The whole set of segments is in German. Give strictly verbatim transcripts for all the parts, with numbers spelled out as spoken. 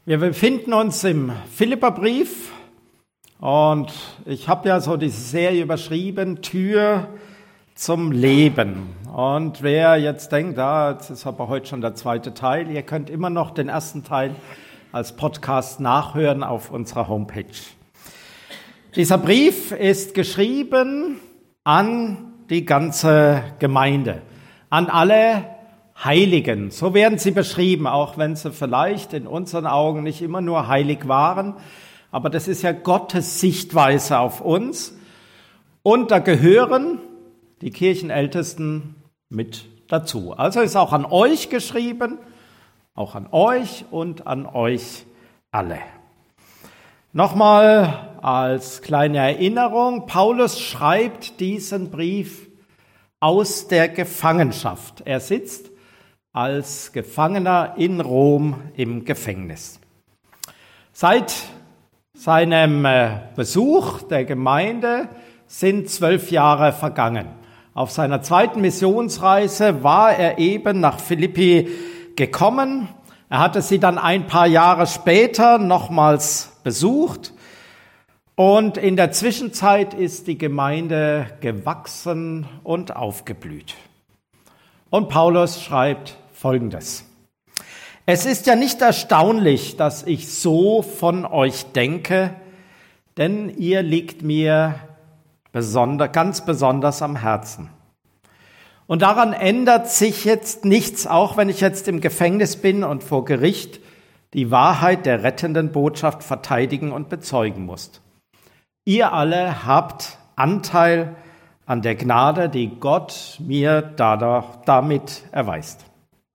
Wir befinden uns im Philipperbrief und ich habe ja so diese Serie überschrieben, Tür zum Leben. Und wer jetzt denkt, ah, jetzt ist aber heute schon der zweite Teil, ihr könnt immer noch den ersten Teil als Podcast nachhören auf unserer Homepage. Dieser Brief ist geschrieben an die ganze Gemeinde, an alle Heiligen. So werden sie beschrieben, auch wenn sie vielleicht in unseren Augen nicht immer nur heilig waren. Aber das ist ja Gottes Sichtweise auf uns. Und da gehören die Kirchenältesten mit dazu. Also ist auch an euch geschrieben, auch an euch und an euch alle. Nochmal als kleine Erinnerung, Paulus schreibt diesen Brief aus der Gefangenschaft. Er sitzt als Gefangener in Rom im Gefängnis. Seit seinem Besuch der Gemeinde sind zwölf Jahre vergangen. Auf seiner zweiten Missionsreise war er eben nach Philippi gekommen. Er hatte sie dann ein paar Jahre später nochmals besucht. Und in der Zwischenzeit ist die Gemeinde gewachsen und aufgeblüht. Und Paulus schreibt Folgendes: Es ist ja nicht erstaunlich, dass ich so von euch denke, denn ihr liegt mir besonder, ganz besonders am Herzen. Und daran ändert sich jetzt nichts, auch wenn ich jetzt im Gefängnis bin und vor Gericht die Wahrheit der rettenden Botschaft verteidigen und bezeugen muss. Ihr alle habt Anteil an der Gnade, die Gott mir dadurch, damit erweist.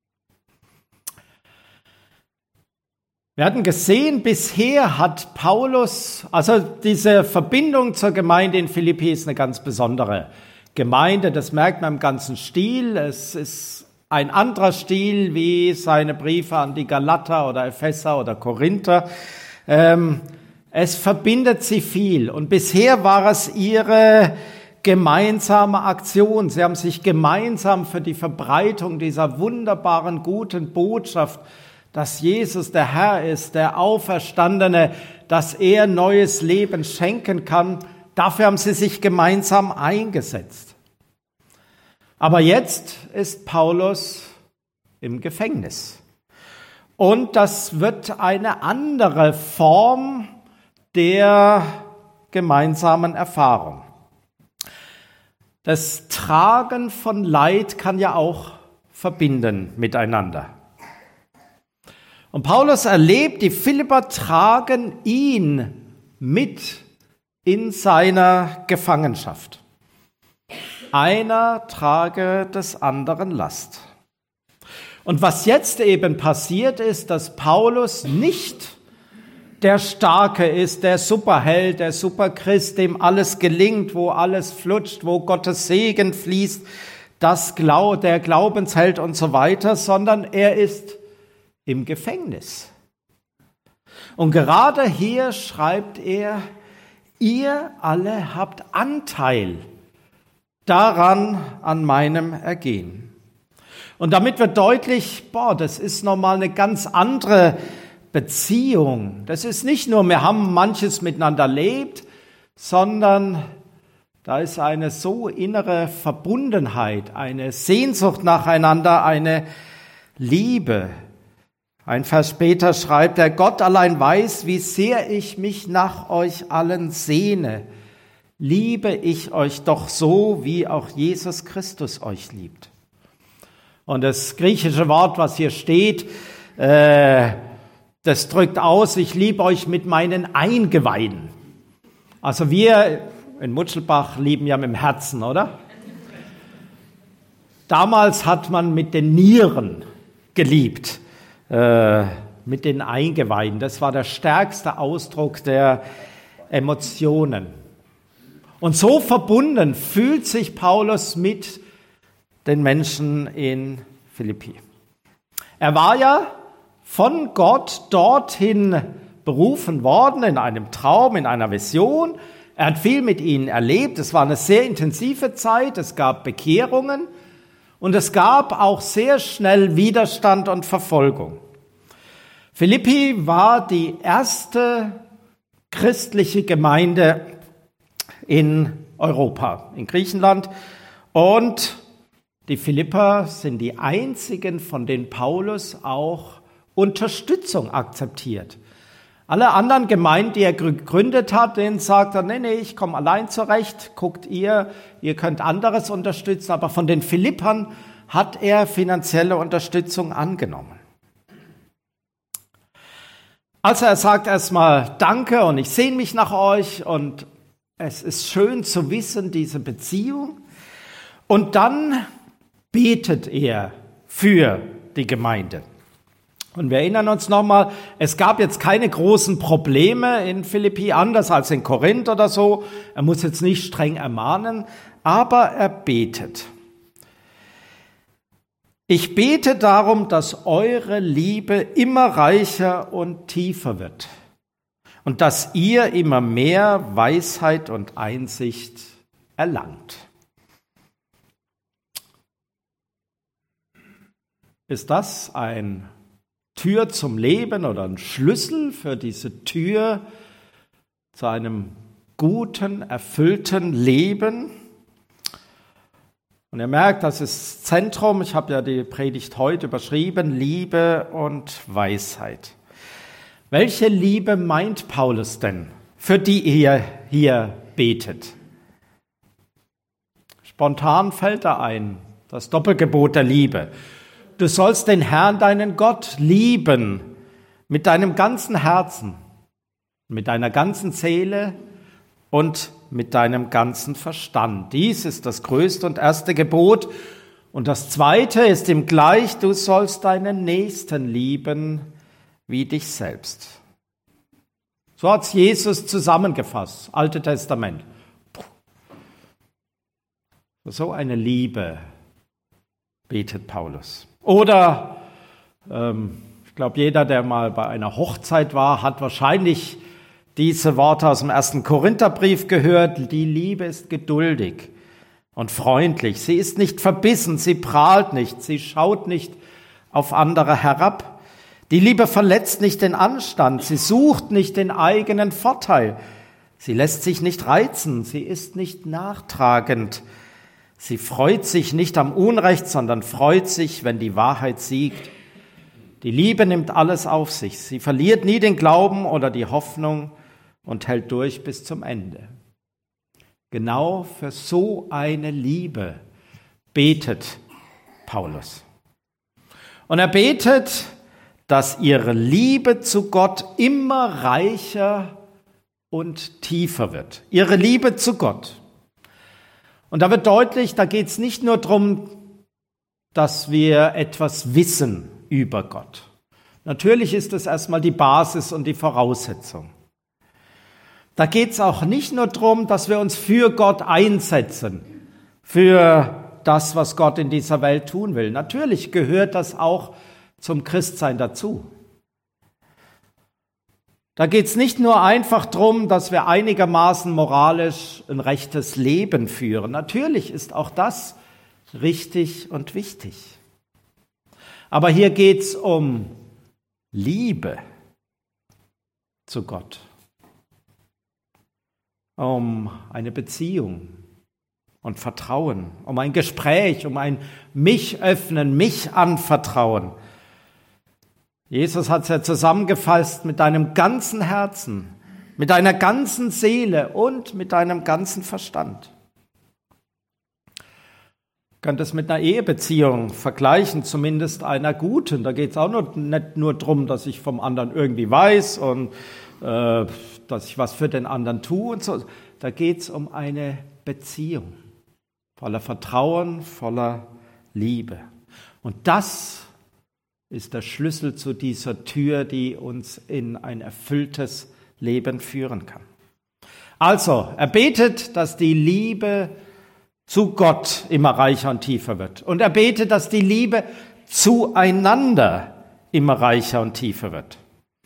Wir hatten gesehen, bisher hat Paulus, also diese Verbindung zur Gemeinde in Philippi ist eine ganz besondere Gemeinde, das merkt man im ganzen Stil. Es ist ein anderer Stil wie seine Briefe an die Galater oder Epheser oder Korinther. Ähm, es verbindet sie viel und bisher war es ihre gemeinsame Aktion. Sie haben sich gemeinsam für die Verbreitung dieser wunderbaren, guten Botschaft, dass Jesus der Herr ist, der Auferstandene, dass er neues Leben schenken kann. Dafür haben sie sich gemeinsam eingesetzt. Aber jetzt ist Paulus im Gefängnis. Und das wird eine andere Form der gemeinsamen Erfahrung. Das Tragen von Leid kann ja auch verbinden miteinander. Und Paulus erlebt, die Philipper tragen ihn mit in seiner Gefangenschaft. Einer trage des anderen Last. Und was jetzt eben passiert ist, dass Paulus nicht der Starke ist, der Superheld, der Superchrist, dem alles gelingt, wo alles flutscht, wo Gottes Segen fließt, das Glau- der Glaubensheld und so weiter, sondern er ist im Gefängnis. Und gerade hier schreibt er, ihr alle habt Anteil daran, an meinem Ergehen. Und damit wird deutlich, boah, das ist nochmal eine ganz andere Beziehung. Das ist nicht nur, wir haben manches miteinander erlebt, sondern da ist eine so innere Verbundenheit, eine Sehnsucht nacheinander, eine Liebe. Ein Vers später schreibt er, Gott allein weiß, wie sehr ich mich nach euch allen sehne. Liebe ich euch doch so, wie auch Jesus Christus euch liebt. Und das griechische Wort, was hier steht, äh, das drückt aus, ich liebe euch mit meinen Eingeweiden. Also wir in Mutschelbach lieben ja mit dem Herzen, oder? Damals hat man mit den Nieren geliebt. Mit den Eingeweiden. Das war der stärkste Ausdruck der Emotionen. Und so verbunden fühlt sich Paulus mit den Menschen in Philippi. Er war ja von Gott dorthin berufen worden, in einem Traum, in einer Vision. Er hat viel mit ihnen erlebt. Es war eine sehr intensive Zeit. Es gab Bekehrungen. Und es gab auch sehr schnell Widerstand und Verfolgung. Philippi war die erste christliche Gemeinde in Europa, in Griechenland. Und die Philipper sind die einzigen, von denen Paulus auch Unterstützung akzeptiert. Alle anderen Gemeinden, die er gegründet hat, denen sagt er, nee, nee, ich komme allein zurecht, guckt ihr, ihr könnt anderes unterstützen. Aber von den Philippern hat er finanzielle Unterstützung angenommen. Also er sagt erstmal Danke und ich sehne mich nach euch und es ist schön zu wissen, diese Beziehung. Und dann betet er für die Gemeinde. Und wir erinnern uns nochmal, es gab jetzt keine großen Probleme in Philippi, anders als in Korinth oder so. Er muss jetzt nicht streng ermahnen, aber er betet. Ich bete darum, dass eure Liebe immer reicher und tiefer wird und dass ihr immer mehr Weisheit und Einsicht erlangt. Ist das ein Tür zum Leben oder ein Schlüssel für diese Tür zu einem guten, erfüllten Leben? Und ihr merkt, das ist Zentrum. Ich habe ja die Predigt heute überschrieben, Liebe und Weisheit. Welche Liebe meint Paulus denn, für die er hier betet? Spontan fällt da ein, das Doppelgebot der Liebe. Du sollst den Herrn, deinen Gott, lieben mit deinem ganzen Herzen, mit deiner ganzen Seele und mit deinem ganzen Verstand. Dies ist das größte und erste Gebot. Und das zweite ist ihm gleich, du sollst deinen Nächsten lieben wie dich selbst. So hat es Jesus zusammengefasst, Alte Testament. So eine Liebe betet Paulus. Oder, ähm, ich glaube, jeder, der mal bei einer Hochzeit war, hat wahrscheinlich diese Worte aus dem ersten Korintherbrief gehört. Die Liebe ist geduldig und freundlich. Sie ist nicht verbissen, sie prahlt nicht, sie schaut nicht auf andere herab. Die Liebe verletzt nicht den Anstand, sie sucht nicht den eigenen Vorteil. Sie lässt sich nicht reizen, sie ist nicht nachtragend. Sie freut sich nicht am Unrecht, sondern freut sich, wenn die Wahrheit siegt. Die Liebe nimmt alles auf sich. Sie verliert nie den Glauben oder die Hoffnung und hält durch bis zum Ende. Genau für so eine Liebe betet Paulus. Und er betet, dass ihre Liebe zu Gott immer reicher und tiefer wird. Ihre Liebe zu Gott. Und da wird deutlich, da geht es nicht nur darum, dass wir etwas wissen über Gott. Natürlich ist es erstmal die Basis und die Voraussetzung. Da geht es auch nicht nur darum, dass wir uns für Gott einsetzen, für das, was Gott in dieser Welt tun will. Natürlich gehört das auch zum Christsein dazu. Da geht es nicht nur einfach darum, dass wir einigermaßen moralisch ein rechtes Leben führen. Natürlich ist auch das richtig und wichtig. Aber hier geht es um Liebe zu Gott, um eine Beziehung und Vertrauen, um ein Gespräch, um ein mich öffnen, mich anvertrauen. Jesus hat es ja zusammengefasst mit deinem ganzen Herzen, mit deiner ganzen Seele und mit deinem ganzen Verstand. Du könnt es mit einer Ehebeziehung vergleichen, zumindest einer guten. Da geht es auch nur, nicht nur darum, dass ich vom anderen irgendwie weiß und äh, dass ich was für den anderen tue und so. Da geht es um eine Beziehung voller Vertrauen, voller Liebe. Und das ist der Schlüssel zu dieser Tür, die uns in ein erfülltes Leben führen kann. Also, er betet, dass die Liebe zu Gott immer reicher und tiefer wird. Und er betet, dass die Liebe zueinander immer reicher und tiefer wird.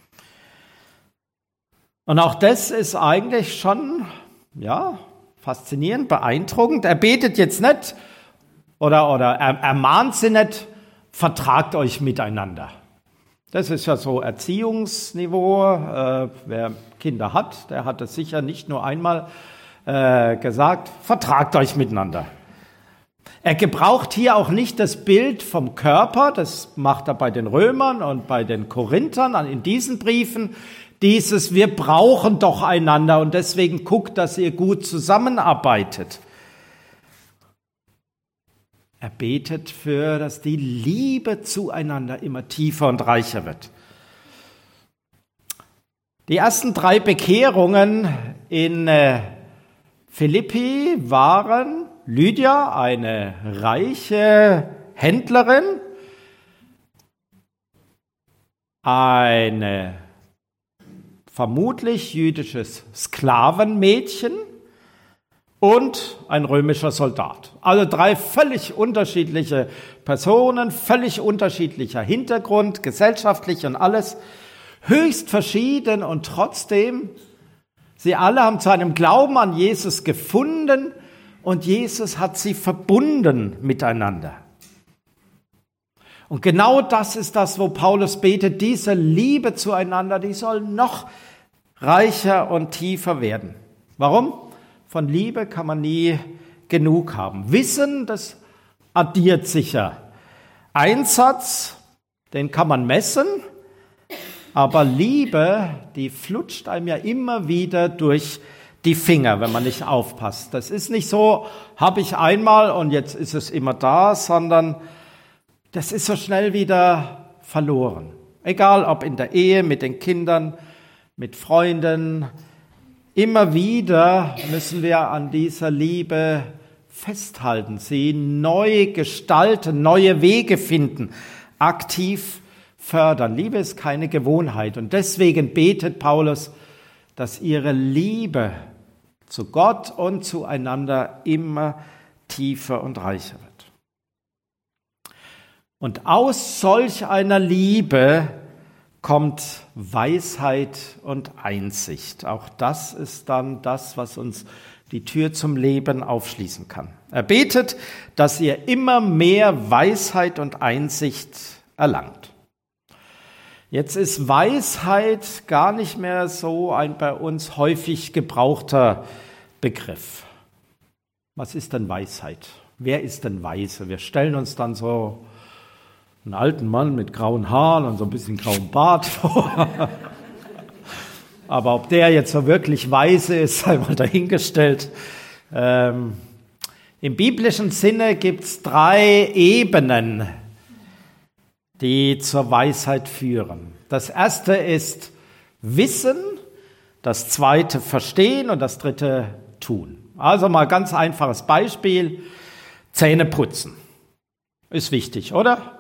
Und auch das ist eigentlich schon, ja, faszinierend, beeindruckend. Er betet jetzt nicht oder, oder er ermahnt sie nicht, vertragt euch miteinander. Das ist ja so Erziehungsniveau. Äh, wer Kinder hat, der hat es sicher nicht nur einmal äh, gesagt, vertragt euch miteinander. Er gebraucht hier auch nicht das Bild vom Körper, das macht er bei den Römern und bei den Korinthern in diesen Briefen, dieses wir brauchen doch einander und deswegen guckt, dass ihr gut zusammenarbeitet. Er betet für, dass die Liebe zueinander immer tiefer und reicher wird. Die ersten drei Bekehrungen in Philippi waren Lydia, eine reiche Händlerin, ein vermutlich jüdisches Sklavenmädchen und ein römischer Soldat. Also drei völlig unterschiedliche Personen, völlig unterschiedlicher Hintergrund, gesellschaftlich und alles, höchst verschieden und trotzdem, sie alle haben zu einem Glauben an Jesus gefunden und Jesus hat sie verbunden miteinander. Und genau das ist das, wo Paulus betet, diese Liebe zueinander, die soll noch reicher und tiefer werden. Warum? Von Liebe kann man nie genug haben. Wissen, das addiert sicher. Einsatz, den kann man messen, aber Liebe, die flutscht einem ja immer wieder durch die Finger, wenn man nicht aufpasst. Das ist nicht so, habe ich einmal und jetzt ist es immer da, sondern das ist so schnell wieder verloren. Egal, ob in der Ehe, mit den Kindern, mit Freunden. Immer wieder müssen wir an dieser Liebe festhalten, sie neu gestalten, neue Wege finden, aktiv fördern. Liebe ist keine Gewohnheit und deswegen betet Paulus, dass ihre Liebe zu Gott und zueinander immer tiefer und reicher wird. Und aus solch einer Liebe kommt Weisheit und Einsicht. Auch das ist dann das, was uns die Tür zum Leben aufschließen kann. Er betet, dass ihr immer mehr Weisheit und Einsicht erlangt. Jetzt ist Weisheit gar nicht mehr so ein bei uns häufig gebrauchter Begriff. Was ist denn Weisheit? Wer ist denn weise? Wir stellen uns dann so einen alten Mann mit grauen Haaren und so ein bisschen grauen Bart vor. Aber ob der jetzt so wirklich weise ist, sei mal dahingestellt. Ähm, Im biblischen Sinne gibt es drei Ebenen, die zur Weisheit führen. Das erste ist Wissen, das zweite Verstehen und das dritte Tun. Also mal ganz einfaches Beispiel, Zähne putzen. Ist wichtig, oder?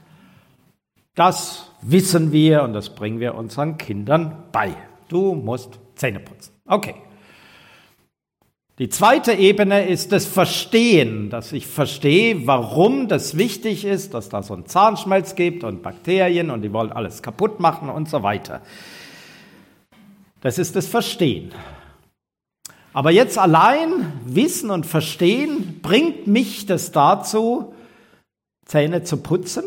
Das wissen wir und das bringen wir unseren Kindern bei. Du musst Zähne putzen. Okay. Die zweite Ebene ist das Verstehen, dass ich verstehe, warum das wichtig ist, dass da so ein Zahnschmelz gibt und Bakterien und die wollen alles kaputt machen und so weiter. Das ist das Verstehen. Aber jetzt allein Wissen und Verstehen, bringt mich das dazu, Zähne zu putzen?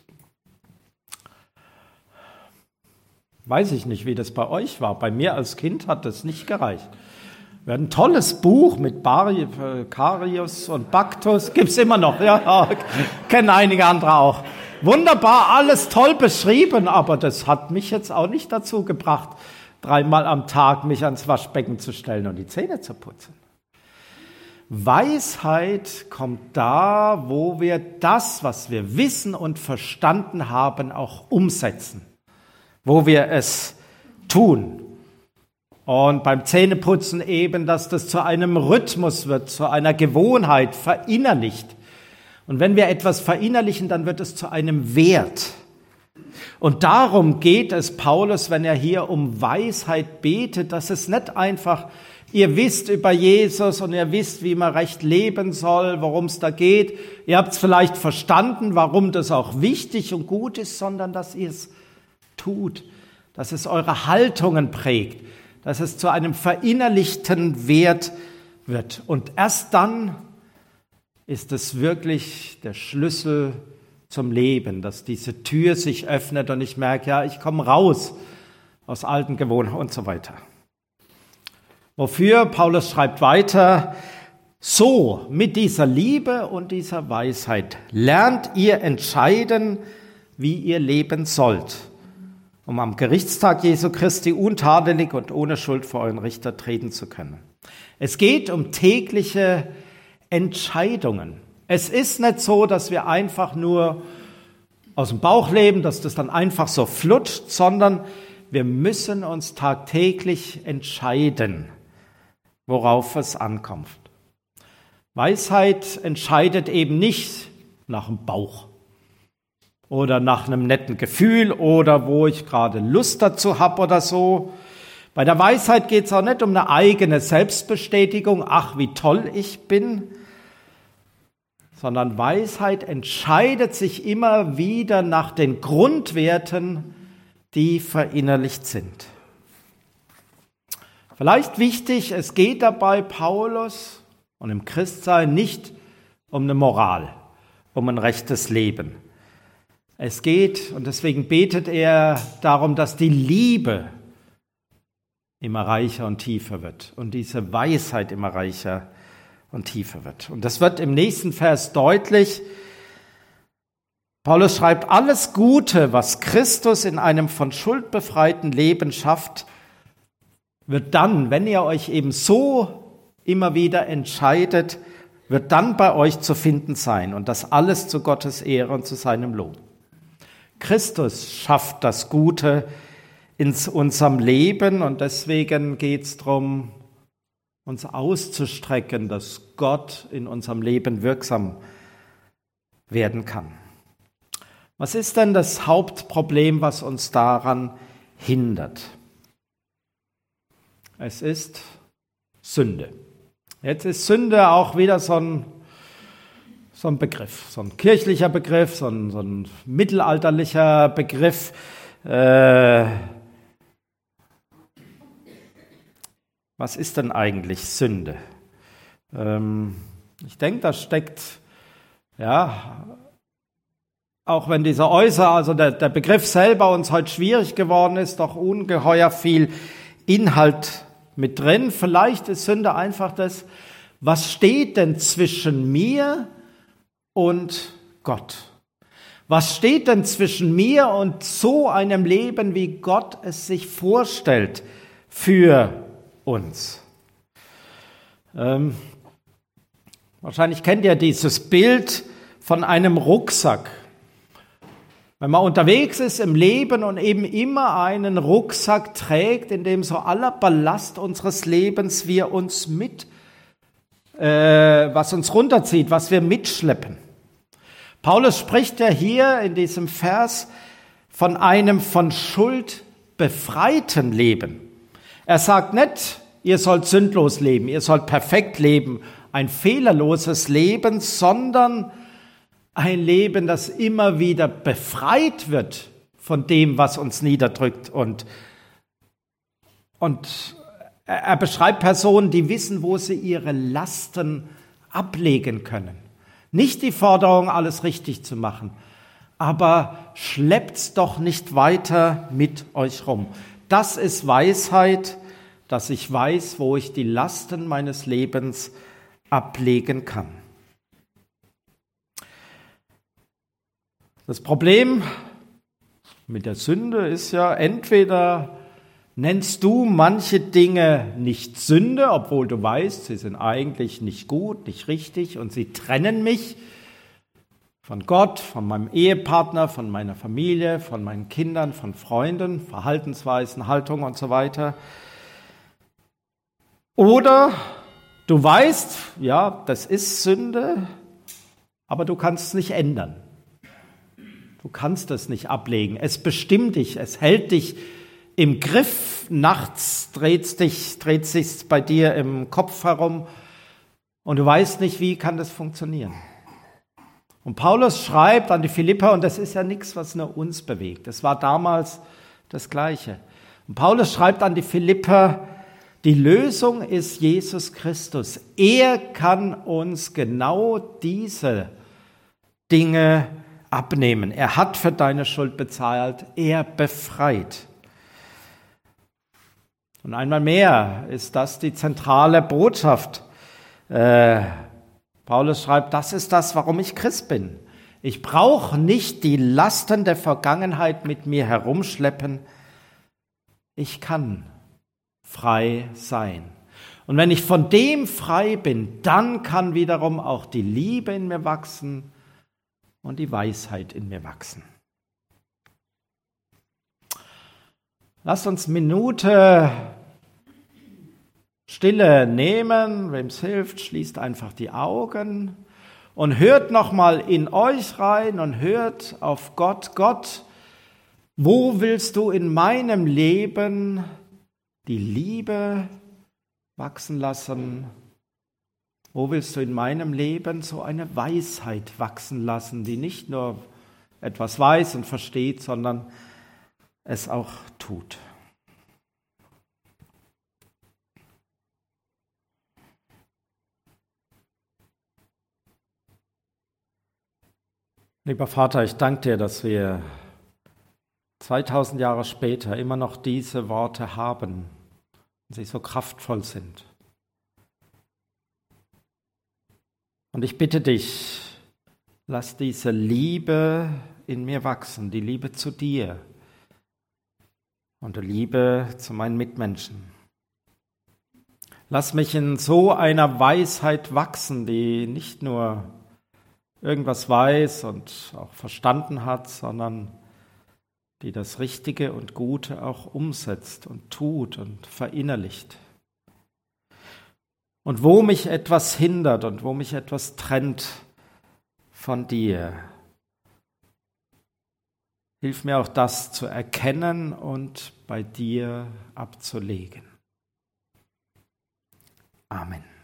Weiß ich nicht, wie das bei euch war. Bei mir als Kind hat das nicht gereicht. Wir hatten ein tolles Buch mit Bari, Karius und Baktus. Gibt's immer noch, ja, kennen einige andere auch. Wunderbar, alles toll beschrieben, aber das hat mich jetzt auch nicht dazu gebracht, dreimal am Tag mich ans Waschbecken zu stellen und die Zähne zu putzen. Weisheit kommt da, wo wir das, was wir wissen und verstanden haben, auch umsetzen. Wo wir es tun. Und beim Zähneputzen eben, dass das zu einem Rhythmus wird, zu einer Gewohnheit, verinnerlicht. Und wenn wir etwas verinnerlichen, dann wird es zu einem Wert. Und darum geht es Paulus, wenn er hier um Weisheit betet, dass es nicht einfach, ihr wisst über Jesus und ihr wisst, wie man recht leben soll, worum es da geht. Ihr habt es vielleicht verstanden, warum das auch wichtig und gut ist, sondern dass ihr es tut, dass es eure Haltungen prägt, dass es zu einem verinnerlichten Wert wird. Und erst dann ist es wirklich der Schlüssel zum Leben, dass diese Tür sich öffnet und ich merke, ja, ich komme raus aus alten Gewohnheiten und so weiter. Wofür? Paulus schreibt weiter, so mit dieser Liebe und dieser Weisheit lernt ihr entscheiden, wie ihr leben sollt, um am Gerichtstag Jesu Christi untadelig und ohne Schuld vor euren Richter treten zu können. Es geht um tägliche Entscheidungen. Es ist nicht so, dass wir einfach nur aus dem Bauch leben, dass das dann einfach so flutscht, sondern wir müssen uns tagtäglich entscheiden, worauf es ankommt. Weisheit entscheidet eben nicht nach dem Bauch oder nach einem netten Gefühl oder wo ich gerade Lust dazu habe oder so. Bei der Weisheit geht es auch nicht um eine eigene Selbstbestätigung, ach, wie toll ich bin, sondern Weisheit entscheidet sich immer wieder nach den Grundwerten, die verinnerlicht sind. Vielleicht wichtig, es geht dabei Paulus und im Christsein nicht um eine Moral, um ein rechtes Leben. Es geht, und deswegen betet er darum, dass die Liebe immer reicher und tiefer wird und diese Weisheit immer reicher und tiefer wird. Und das wird im nächsten Vers deutlich. Paulus schreibt, alles Gute, was Christus in einem von Schuld befreiten Leben schafft, wird dann, wenn ihr euch eben so immer wieder entscheidet, wird dann bei euch zu finden sein. Und das alles zu Gottes Ehre und zu seinem Lob. Christus schafft das Gute in unserem Leben und deswegen geht es darum, uns auszustrecken, dass Gott in unserem Leben wirksam werden kann. Was ist denn das Hauptproblem, was uns daran hindert? Es ist Sünde. Jetzt ist Sünde auch wieder so ein, so ein Begriff, so ein kirchlicher Begriff, so ein, so ein mittelalterlicher Begriff. Äh, Was ist denn eigentlich Sünde? Ähm, ich denke, da steckt, ja, auch wenn dieser Äußer, also der, der Begriff selber uns heute schwierig geworden ist, doch ungeheuer viel Inhalt mit drin. Vielleicht ist Sünde einfach das, was steht denn zwischen mir und Gott? Was steht denn zwischen mir und so einem Leben, wie Gott es sich vorstellt für uns? Ähm, wahrscheinlich kennt ihr dieses Bild von einem Rucksack. Wenn man unterwegs ist im Leben und eben immer einen Rucksack trägt, in dem so aller Ballast unseres Lebens wir uns mit, äh, was uns runterzieht, was wir mitschleppen. Paulus spricht ja hier in diesem Vers von einem von Schuld befreiten Leben. Er sagt nicht, ihr sollt sündlos leben, ihr sollt perfekt leben, ein fehlerloses Leben, sondern ein Leben, das immer wieder befreit wird von dem, was uns niederdrückt. Und, und er beschreibt Personen, die wissen, wo sie ihre Lasten ablegen können. Nicht die Forderung, alles richtig zu machen, aber schleppt's doch nicht weiter mit euch rum. Das ist Weisheit, dass ich weiß, wo ich die Lasten meines Lebens ablegen kann. Das Problem mit der Sünde ist ja, entweder nennst du manche Dinge nicht Sünde, obwohl du weißt, sie sind eigentlich nicht gut, nicht richtig und sie trennen mich von Gott, von meinem Ehepartner, von meiner Familie, von meinen Kindern, von Freunden, Verhaltensweisen, Haltung und so weiter. Oder du weißt, ja, das ist Sünde, aber du kannst es nicht ändern. Du kannst es nicht ablegen. Es bestimmt dich, es hält dich im Griff. Nachts dreht dich, dreht sich bei dir im Kopf herum und du weißt nicht, wie kann das funktionieren. Und Paulus schreibt an die Philipper, und das ist ja nichts, was nur uns bewegt. Das war damals das Gleiche. Und Paulus schreibt an die Philipper, die Lösung ist Jesus Christus. Er kann uns genau diese Dinge abnehmen. Er hat für deine Schuld bezahlt. Er befreit. Und einmal mehr ist das die zentrale Botschaft. Äh, Paulus schreibt, das ist das, warum ich Christ bin. Ich brauche nicht die Lasten der Vergangenheit mit mir herumschleppen. Ich kann frei sein. Und wenn ich von dem frei bin, dann kann wiederum auch die Liebe in mir wachsen und die Weisheit in mir wachsen. Lasst uns Minute Stille nehmen, wem es hilft, schließt einfach die Augen und hört nochmal in euch rein und hört auf Gott. Gott, wo willst du in meinem Leben die Liebe wachsen lassen? Wo willst du in meinem Leben so eine Weisheit wachsen lassen, die nicht nur etwas weiß und versteht, sondern es auch tut? Lieber Vater, ich danke dir, dass wir zweitausend Jahre später immer noch diese Worte haben und sie so kraftvoll sind. Und ich bitte dich, lass diese Liebe in mir wachsen, die Liebe zu dir und die Liebe zu meinen Mitmenschen. Lass mich in so einer Weisheit wachsen, die nicht nur irgendwas weiß und auch verstanden hat, sondern die das Richtige und Gute auch umsetzt und tut und verinnerlicht. Und wo mich etwas hindert und wo mich etwas trennt von dir, hilf mir auch das zu erkennen und bei dir abzulegen. Amen.